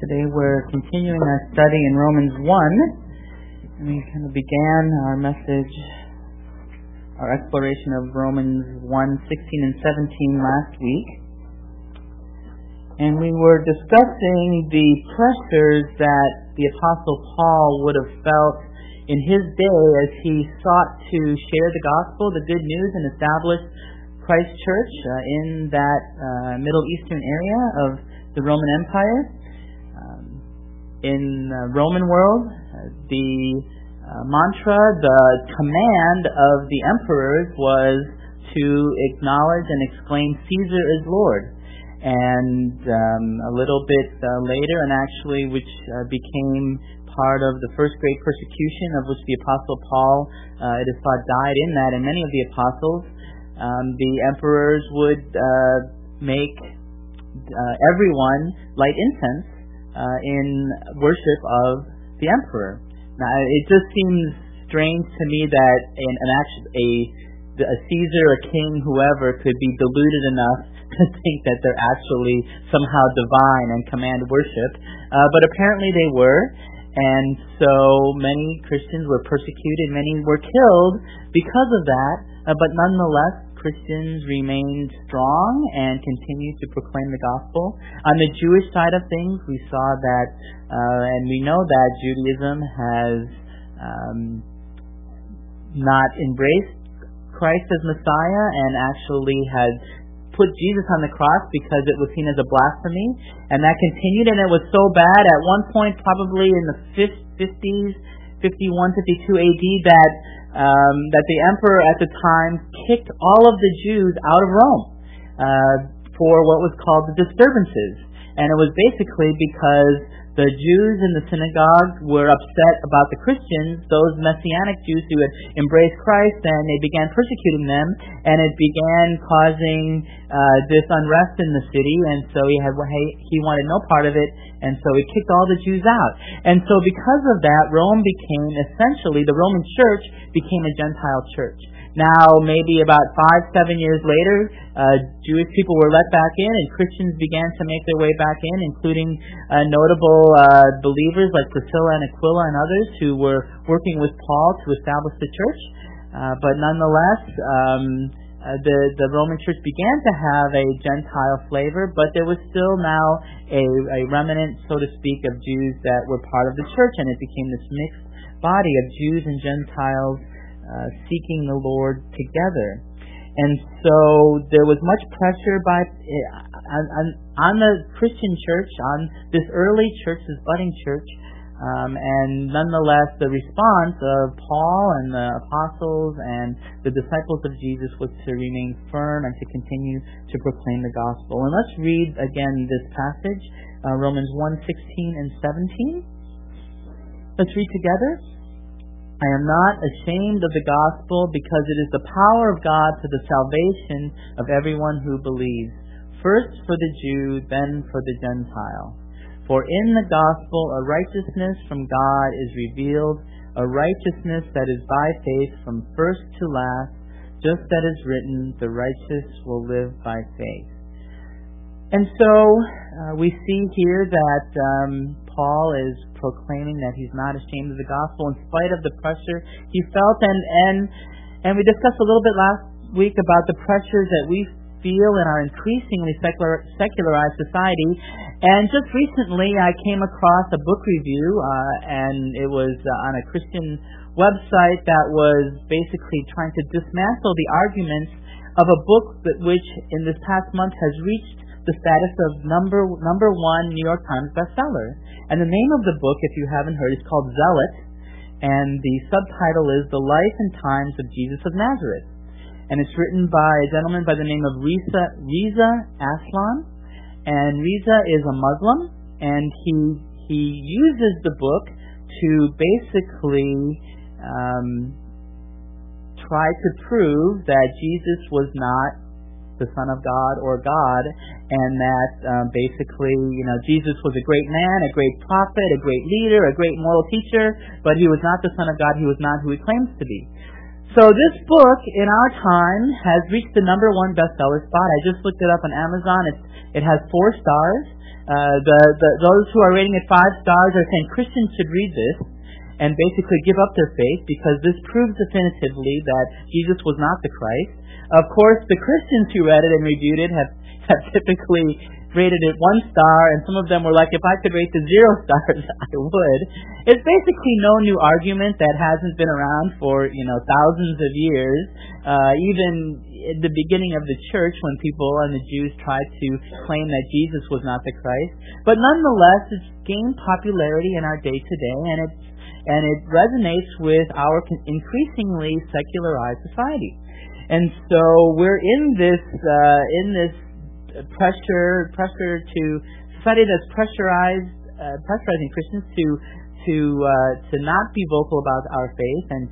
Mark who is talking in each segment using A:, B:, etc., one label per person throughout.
A: Today we're continuing our study in Romans 1, and we kind of began our message, our exploration of Romans 1:16 and 17 last week. And we were discussing the pressures that the Apostle Paul would have felt in his day as he sought to share the gospel, the good news, and establish Christ Church in that Middle Eastern area of the Roman Empire. In the Roman world, the mantra, the command of the emperors was to acknowledge and exclaim Caesar is Lord. And a little bit later, and actually which became part of the first great persecution of which the Apostle Paul, it is thought, died in that, and many of the apostles, the emperors would make everyone light incense in worship of the emperor. Now, it just seems strange to me that a Caesar, a king, whoever, could be deluded enough to think that they're actually somehow divine and command worship. But apparently they were, and so many Christians were persecuted, many were killed because of that, but nonetheless, Christians remained strong and continued to proclaim the gospel. On the Jewish side of things, we saw that, and we know that Judaism has not embraced Christ as Messiah and actually had put Jesus on the cross because it was seen as a blasphemy, and that continued, and it was so bad at one point, probably in the 50s, 51, 52 AD, that the emperor at the time kicked all of the Jews out of Rome for what was called the disturbances. And it was basically because the Jews in the synagogues were upset about the Christians, those Messianic Jews who had embraced Christ, and they began persecuting them, and it began causing this unrest in the city, and so he wanted no part of it, and so he kicked all the Jews out. And so because of that, Rome became essentially, the Roman Church became a Gentile church. Now, maybe about 5-7 years later, Jewish people were let back in, and Christians began to make their way back in, including notable believers like Priscilla and Aquila and others who were working with Paul to establish the church. But nonetheless, the Roman Church began to have a Gentile flavor, but there was still now a remnant, so to speak, of Jews that were part of the church, and it became this mixed body of Jews and Gentiles seeking the Lord together. And so there was much pressure on the Christian church, on this early church, this budding church, and nonetheless the response of Paul and the apostles and the disciples of Jesus was to remain firm and to continue to proclaim the gospel. And let's read again this passage, Romans 1:16 and 17. Let's read together. I am not ashamed of the gospel, because it is the power of God to the salvation of everyone who believes, first for the Jew, then for the Gentile. For in the gospel a righteousness from God is revealed, a righteousness that is by faith from first to last, just as is written, the righteous will live by faith. And so we see here that Paul is proclaiming that he's not ashamed of the gospel in spite of the pressure he felt, and we discussed a little bit last week about the pressures that we feel in our increasingly secularized society. And just recently I came across a book review, and it was on a Christian website that was basically trying to dismantle the arguments of a book which in this past month has reached the status of number one New York Times bestseller. And the name of the book, if you haven't heard, is called Zealot, and the subtitle is The Life and Times of Jesus of Nazareth. And it's written by a gentleman by the name of Reza Aslan, and Reza is a Muslim, and he uses the book to basically try to prove that Jesus was not the Son of God or God, and that basically, Jesus was a great man, a great prophet, a great leader, a great moral teacher, but he was not the Son of God. He was not who he claims to be. So this book, in our time, has reached the number one bestseller spot. I just looked it up on Amazon. It has 4 stars. Those who are rating it 5 stars are saying Christians should read this and basically give up their faith because this proves definitively that Jesus was not the Christ. Of course, the Christians who read it and reviewed it have typically rated it 1 star, and some of them were like, if I could rate it 0 stars, I would. It's basically no new argument that hasn't been around for thousands of years. Even at the beginning of the church, when people and the Jews tried to claim that Jesus was not the Christ, but nonetheless, it's gained popularity in our day today, and it resonates with our increasingly secularized society. And so we're in this pressure to society that's pressurizing Christians to not be vocal about our faith and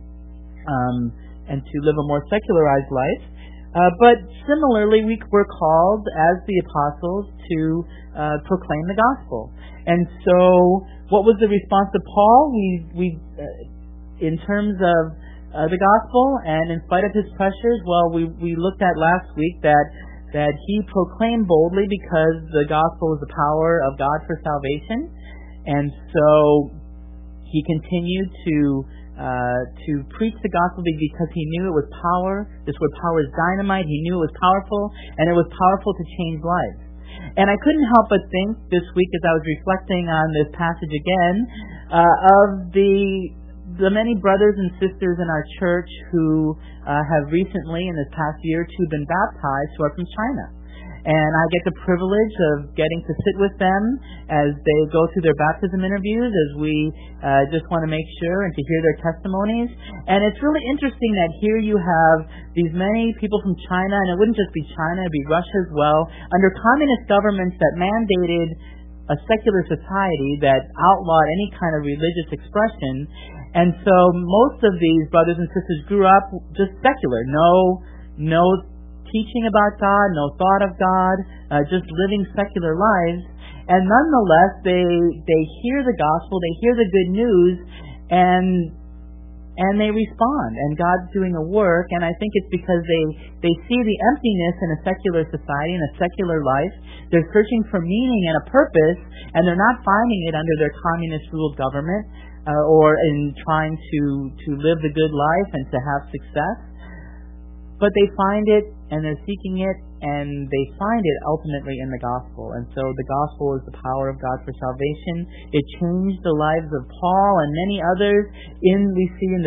A: to live a more secularized life. But similarly, we're called as the apostles to proclaim the gospel. And so, what was the response of Paul? We in terms of the gospel, and in spite of his pressures, well, we looked at last week that he proclaimed boldly because the gospel is the power of God for salvation, and so he continued to preach the gospel because he knew it was power. This word power is dynamite. He knew it was powerful, and it was powerful to change lives. And I couldn't help but think this week, as I was reflecting on this passage again, of the many brothers and sisters in our church who have recently, in this past year or two, been baptized who are from China. And I get the privilege of getting to sit with them as they go through their baptism interviews, as we just want to make sure and to hear their testimonies. And it's really interesting that here you have these many people from China, and it wouldn't just be China, it'd be Russia as well, under communist governments that mandated a secular society that outlawed any kind of religious expression. And so most of these brothers and sisters grew up just secular, no teaching about God, no thought of God, just living secular lives. And nonetheless, they hear the gospel, they hear the good news, and they respond. And God's doing a work, and I think it's because they see the emptiness in a secular society, in a secular life. They're searching for meaning and a purpose, and they're not finding it under their communist-ruled government or in trying to live the good life and to have success. But they find it, and they're seeking it, and they find it ultimately in the gospel. And so the gospel is the power of God for salvation. It changed the lives of Paul and many others we see in the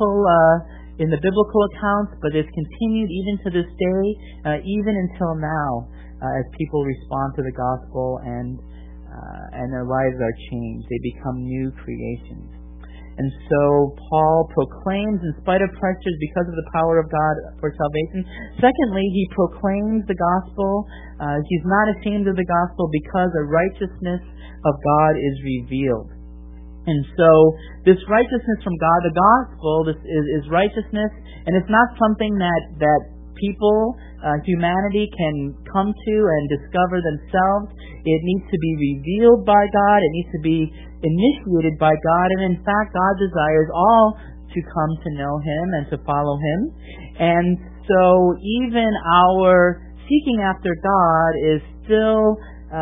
A: biblical accounts, but it's continued even to this day, even until now, as people respond to the gospel and their lives are changed. They become new creations. And so Paul proclaims in spite of pressures because of the power of God for salvation. Secondly, he proclaims the gospel. He's not ashamed of the gospel because the righteousness of God is revealed. And so this righteousness from God, the gospel, this is righteousness, and it's not something that people, humanity can come to and discover themselves. It needs to be revealed by God. It needs to be initiated by God, and in fact, God desires all to come to know Him and to follow Him. And so even our seeking after God is still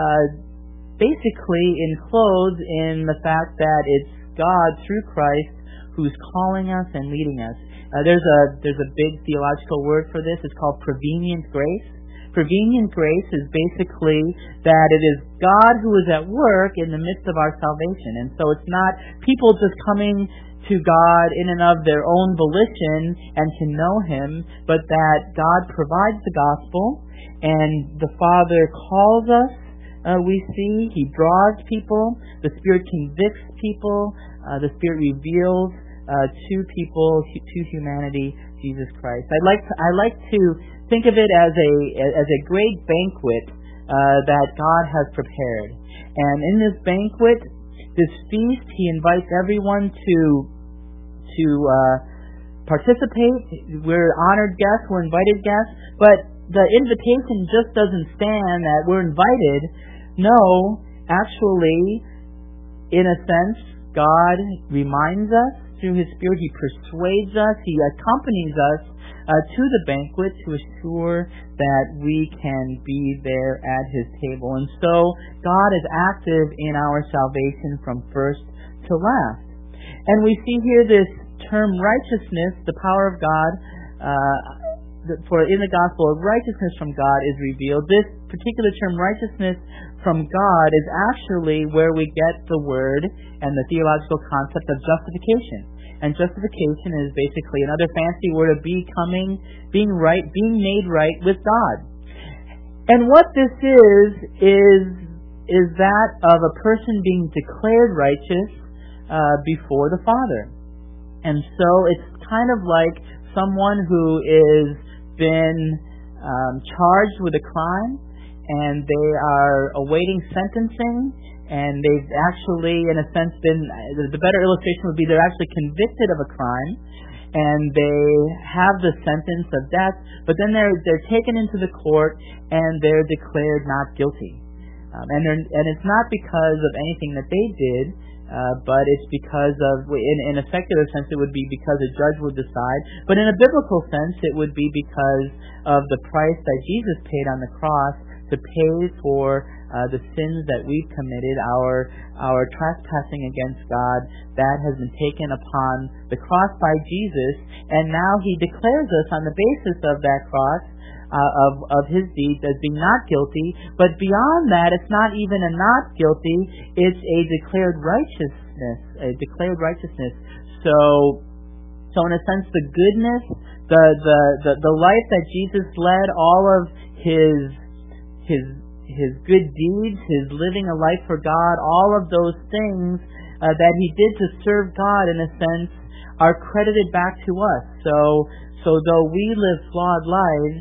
A: basically enclosed in the fact that it's God through Christ who's calling us and leading us. There's a big theological word for this. It's called prevenient grace. Prevenient grace is basically that it is God who is at work in the midst of our salvation. And so it's not people just coming to God in and of their own volition and to know Him, but that God provides the gospel and the Father calls us, we see. He draws people. The Spirit convicts people. The Spirit reveals to people, to humanity, Jesus Christ. I like to think of it as a great banquet that God has prepared. And in this banquet, this feast, He invites everyone to participate. We're honored guests, we're invited guests, but the invitation just doesn't stand that we're invited. No, actually, in a sense, God reminds us through His Spirit. He persuades us. He accompanies us to the banquet to assure that we can be there at His table. And so God is active in our salvation from first to last. And we see here this term righteousness, the power of God, for in the gospel, righteousness from God is revealed. This particular term, righteousness from God, is actually where we get the word and the theological concept of justification. And justification is basically another fancy word of being right, being made right with God. And what this is that of a person being declared righteous before the Father. And so it's kind of like someone who is been charged with a crime, and they are awaiting sentencing, and they've actually, in a sense, the better illustration would be they're actually convicted of a crime, and they have the sentence of death, but then they're taken into the court, and they're declared not guilty. And it's not because of anything that they did, but it's because of, in a secular sense, it would be because a judge would decide. But in a biblical sense, it would be because of the price that Jesus paid on the cross to pay for the sins that we've committed, our trespassing against God. That has been taken upon the cross by Jesus, and now He declares us on the basis of that cross, of His deeds, as being not guilty. But beyond that, it's not even a not guilty, it's a declared righteousness. So in a sense, the goodness, the life that Jesus led, all of his good deeds, his living a life for God, all of those things that He did to serve God, in a sense, are credited back to us. So though we live flawed lives,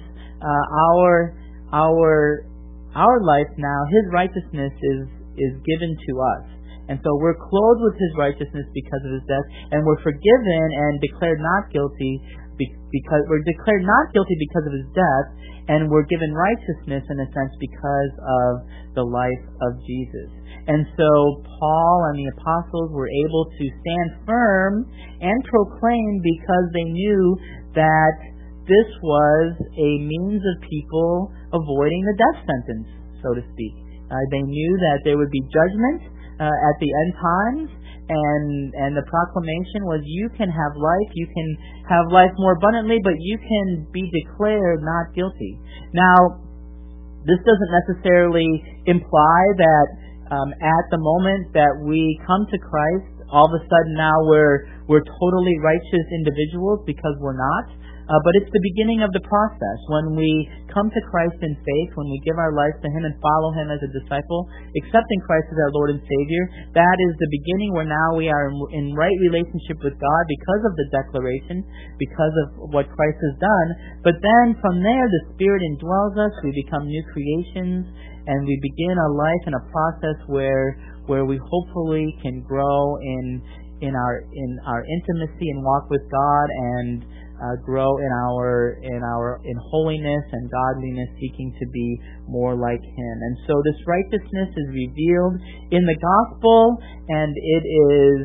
A: our life now, His righteousness is given to us. And so we're clothed with His righteousness because of His death, and we're forgiven and declared not guilty because we're declared not guilty because of His death, and we're given righteousness, in a sense, because of the life of Jesus. And so Paul and the apostles were able to stand firm and proclaim because they knew that this was a means of people avoiding the death sentence, so to speak. They knew that there would be judgment at the end times, and the proclamation was, you can have life more abundantly, but you can be declared not guilty. Now, this doesn't necessarily imply that at the moment that we come to Christ, all of a sudden now we're totally righteous individuals, because we're not. But it's the beginning of the process. When we come to Christ in faith, when we give our lives to Him and follow Him as a disciple, accepting Christ as our Lord and Savior, that is the beginning where now we are in right relationship with God because of the declaration, because of what Christ has done. But then from there, the Spirit indwells us, we become new creations, and we begin a life and a process where we hopefully can grow in our intimacy and walk with God, and grow in holiness and godliness, seeking to be more like Him. And so this righteousness is revealed in the gospel, and it is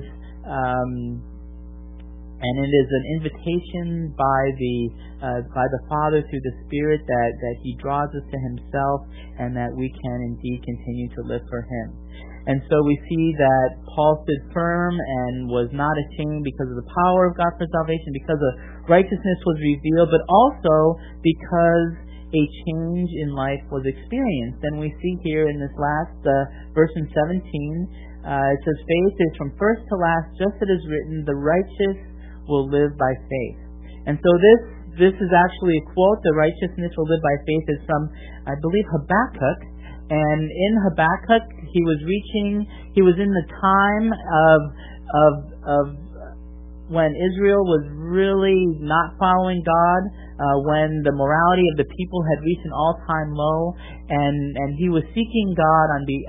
A: an invitation by the Father through the Spirit that He draws us to Himself, and that we can indeed continue to live for Him. And so we see that Paul stood firm and was not ashamed because of the power of God for salvation, because the righteousness was revealed, but also because a change in life was experienced. And we see here in this last verse in 17, it says, faith is from first to last, just as it is written, the righteous will live by faith. And so this is actually a quote, the righteousness will live by faith, is from, I believe, Habakkuk. And in Habakkuk, he was in the time of when Israel was really not following God, when the morality of the people had reached an all-time low, and he was seeking God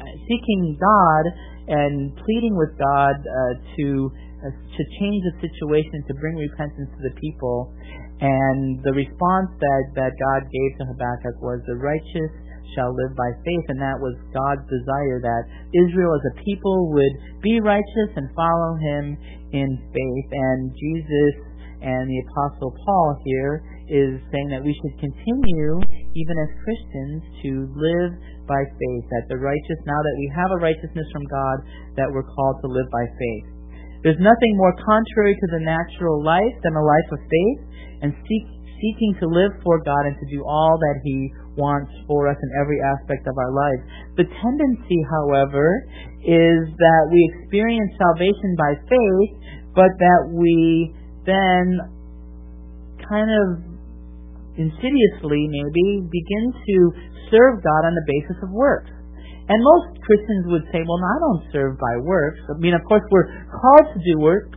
A: and pleading with God to change the situation, to bring repentance to the people. And the response that God gave to Habakkuk was, the righteous shall live by faith, and that was God's desire, that Israel as a people would be righteous and follow Him in faith. And Jesus And the Apostle Paul here is saying that we should continue, even as Christians, to live by faith. That now that we have a righteousness from God, that we're called to live by faith. There's nothing more contrary to the natural life than a life of faith and seeking to live for God and to do all that He wants for us in every aspect of our life. The tendency, however, is that we experience salvation by faith, but that we then kind of insidiously maybe begin to serve God on the basis of works. And most Christians would say, well, no, I don't serve by works. I mean, of course, we're called to do works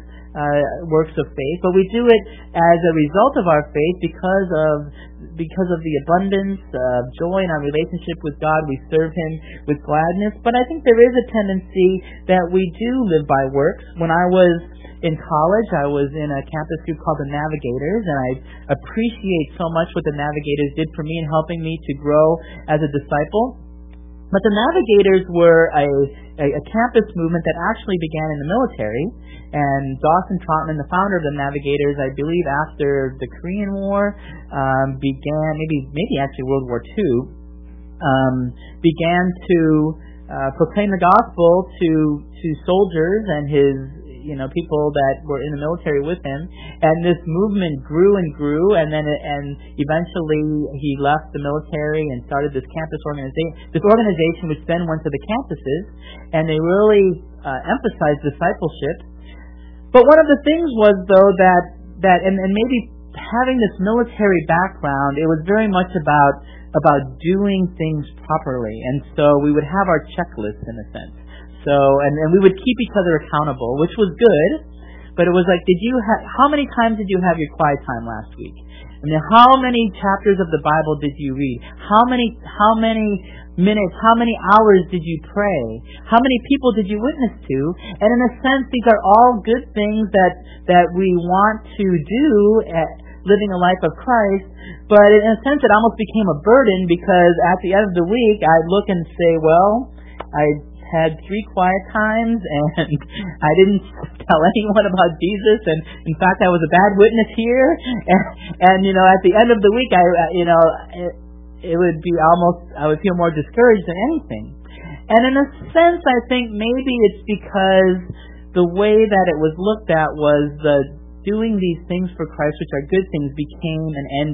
A: of faith, but we do it as a result of our faith because of the abundance of joy in our relationship with God. We serve Him with gladness. But I think there is a tendency that we do live by works. When I was in college, I was in a campus group called the Navigators, and I appreciate so much what the Navigators did for me in helping me to grow as a disciple. But the Navigators were a campus movement that actually began in the military, and Dawson Trotman, the founder of the Navigators, I believe after the Korean War began, maybe actually World War II, began to proclaim the gospel to soldiers and his people that were in the military with him, and this movement grew and grew, and eventually he left the military and started this campus organization. This organization which then went to the campuses, and they really emphasized discipleship. But one of the things was though that maybe having this military background, it was very much about doing things properly, and so we would have our checklists in a sense. So, and we would keep each other accountable, which was good, but it was like, how many times did you have your quiet time last week? I mean, how many chapters of the Bible did you read? How many minutes, how many hours did you pray? How many people did you witness to? And in a sense, these are all good things that we want to do at living a life of Christ, but in a sense it almost became a burden, because at the end of the week, I'd look and say, well, I had 3 quiet times, and I didn't tell anyone about Jesus, and in fact I was a bad witness here, and at the end of the week it would be almost, I would feel more discouraged than anything. And in a sense I think maybe it's because the way that it was looked at was doing these things for Christ, which are good things, became an end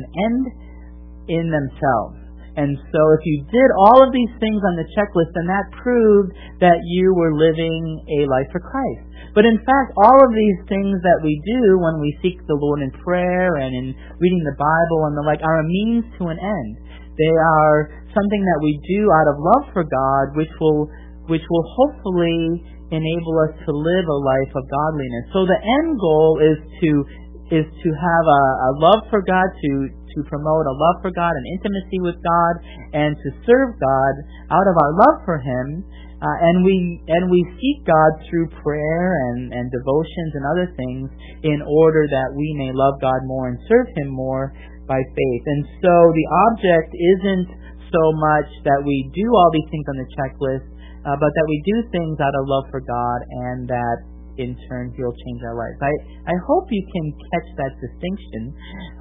A: in themselves. And so if you did all of these things on the checklist, then that proved that you were living a life for Christ. But in fact, all of these things that we do when we seek the Lord in prayer and in reading the Bible and the like are a means to an end. They are something that we do out of love for God, which will hopefully enable us to live a life of godliness. So the end goal is to have a love for God, to promote a love for God, an intimacy with God, and to serve God out of our love for Him. And we seek God through prayer and devotions and other things in order that we may love God more and serve Him more by faith. And so the object isn't so much that we do all these things on the checklist, but that we do things out of love for God, and that in turn He'll change our lives. I hope you can catch that distinction.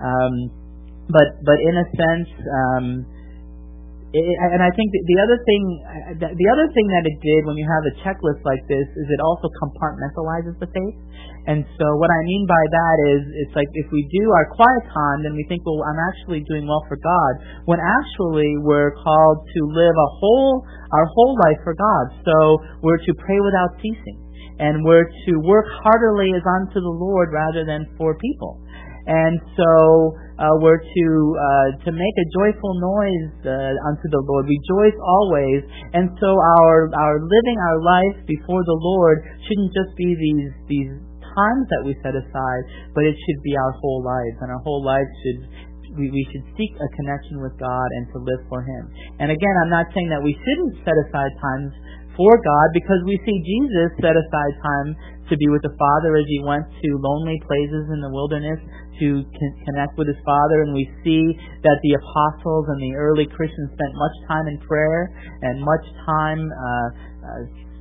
A: But in a sense, and I think the other thing that it did when you have a checklist like this is it also compartmentalizes the faith. And so what I mean by that is, it's like if we do our quiet time, then we think, well, I'm actually doing well for God, when actually we're called to live our whole life for God. So we're to pray without ceasing, and we're to work heartily as unto the Lord rather than for people. And so we're to make a joyful noise unto the Lord. Rejoice always. And so our living our life before the Lord shouldn't just be these times that we set aside, but it should be our whole lives. And our whole lives we should seek a connection with God and to live for Him. And again, I'm not saying that we shouldn't set aside times for God, because we see Jesus set aside time to be with the Father as He went to lonely places in the wilderness to connect with His Father. And we see that the apostles and the early Christians spent much time in prayer and much time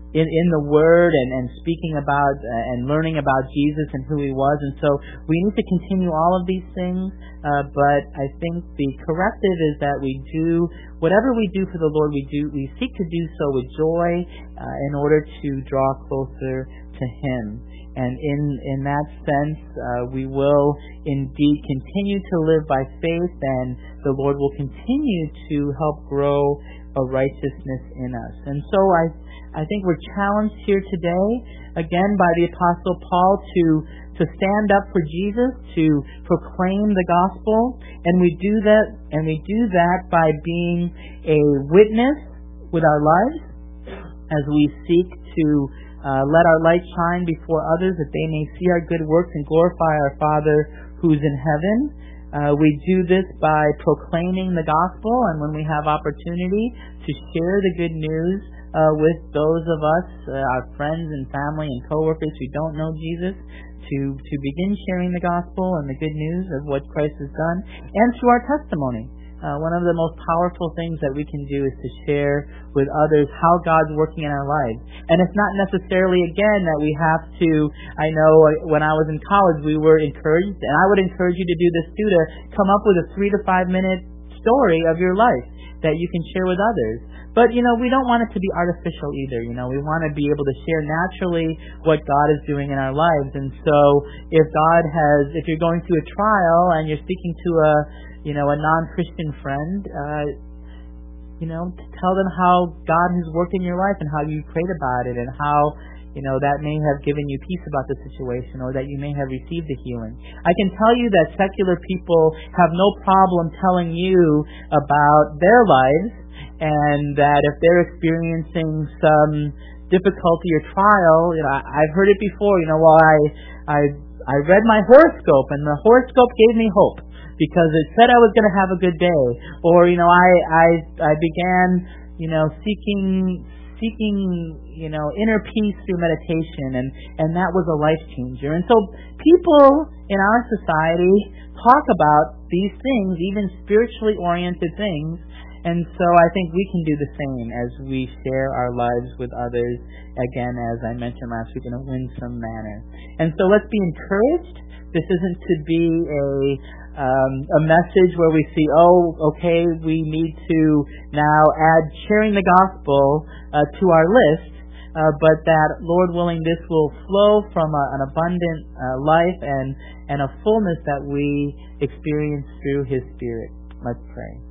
A: in the Word and speaking about and learning about Jesus and who He was. And so we need to continue all of these things, but I think the corrective is that we do, whatever we do for the Lord, we seek to do so with joy in order to draw closer to Him. And in that sense, we will indeed continue to live by faith, and the Lord will continue to help grow a righteousness in us. And so I think we're challenged here today, again, by the Apostle Paul to stand up for Jesus, to proclaim the gospel, and we do that by being a witness with our lives as we seek to let our light shine before others, that they may see our good works and glorify our Father who's in heaven. We do this by proclaiming the gospel, and when we have opportunity to share the good news with those of us, our friends and family and coworkers who don't know Jesus, to begin sharing the gospel and the good news of what Christ has done, and through our testimony. One of the most powerful things that we can do is to share with others how God's working in our lives. And it's not necessarily, again, that we have to, I know when I was in college we were encouraged, and I would encourage you to do this too, to come up with a 3 to 5 minute story of your life that you can share with others. But, we don't want it to be artificial either. We want to be able to share naturally what God is doing in our lives. And so if you're going through a trial and you're speaking to a non-Christian friend, tell them how God has worked in your life and how you prayed about it, and how that may have given you peace about the situation, or that you may have received the healing. I can tell you that secular people have no problem telling you about their lives, and that if they're experiencing some difficulty or trial, I've heard it before. I read my horoscope, and the horoscope gave me hope, because it said I was going to have a good day. Or, I began, seeking, inner peace through meditation, and that was a life changer. And so people in our society talk about these things, even spiritually oriented things, and so I think we can do the same as we share our lives with others, again, as I mentioned last week, in a winsome manner. And so let's be encouraged. This isn't to be a message where we see, okay, we need to now add sharing the gospel to our list, but that, Lord willing, this will flow from an abundant life and a fullness that we experience through His Spirit. Let's pray.